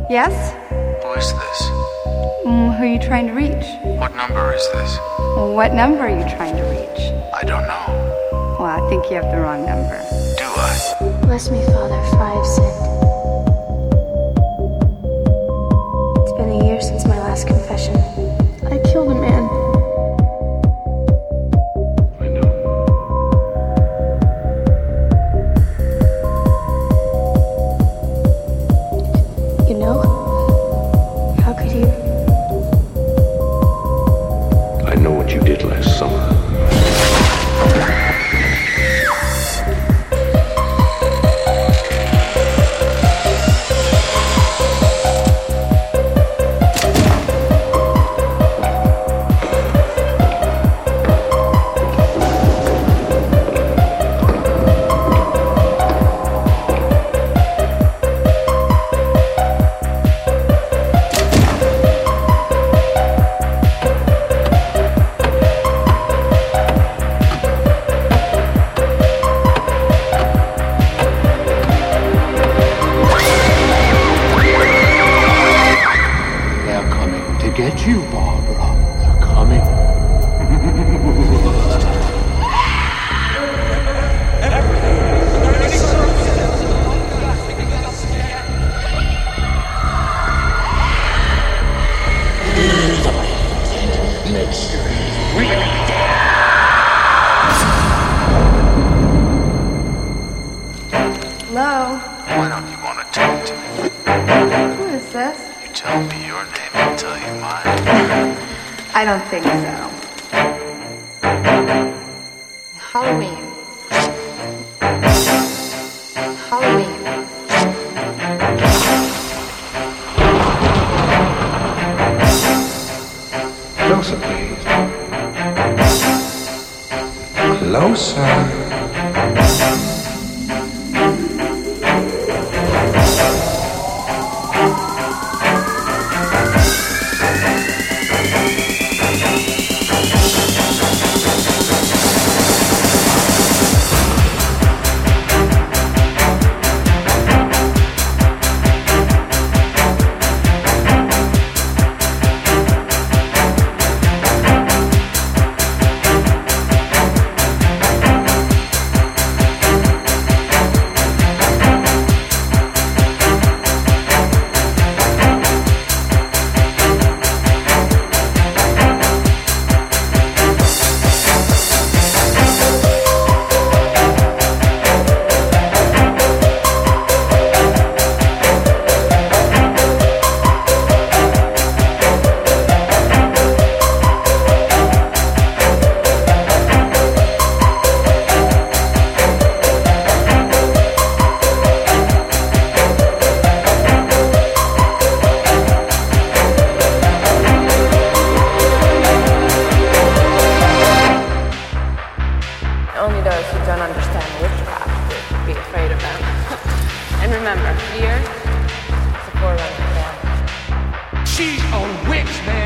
Yes? Who is this? Who are you trying to reach? What number is this? What number are you trying to reach? I don't know. Well, I think you have the wrong number. Do I? Bless me, Father, for I have sinned. It's been a year since my last confession. I killed a man. I know. You know? How could you? I know what you did last summer. Get you, Barbara. They're coming. Hello? Why don't you want to talk to me? Who is this? You tell me your name, I'll tell you mine. I don't think so. Halloween. Halloween. Closer, please. Closer. Only those who don't understand witchcraft would be afraid of them. And remember, fear is a forerunner of damage. She's a witch, man.